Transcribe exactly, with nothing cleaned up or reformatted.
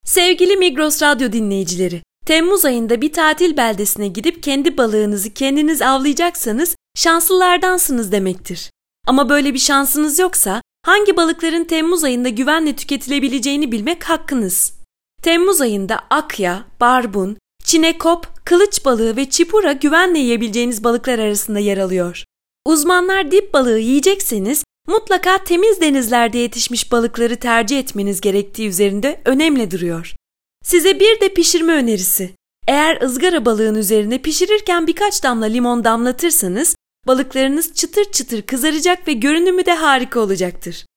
Sevgili Migros Radyo dinleyicileri, Temmuz ayında bir tatil beldesine gidip kendi balığınızı kendiniz avlayacaksanız şanslılardansınız demektir. Ama böyle bir şansınız yoksa hangi balıkların Temmuz ayında güvenle tüketilebileceğini bilmek hakkınız. Temmuz ayında akya, barbun, çinekop, kılıç balığı ve çipura güvenle yiyebileceğiniz balıklar arasında yer alıyor. Uzmanlar dip balığı yiyecekseniz mutlaka temiz denizlerde yetişmiş balıkları tercih etmeniz gerektiği üzerinde önemli duruyor. Size bir de pişirme önerisi. Eğer ızgara balığın üzerine pişirirken birkaç damla limon damlatırsanız balıklarınız çıtır çıtır kızaracak ve görünümü de harika olacaktır.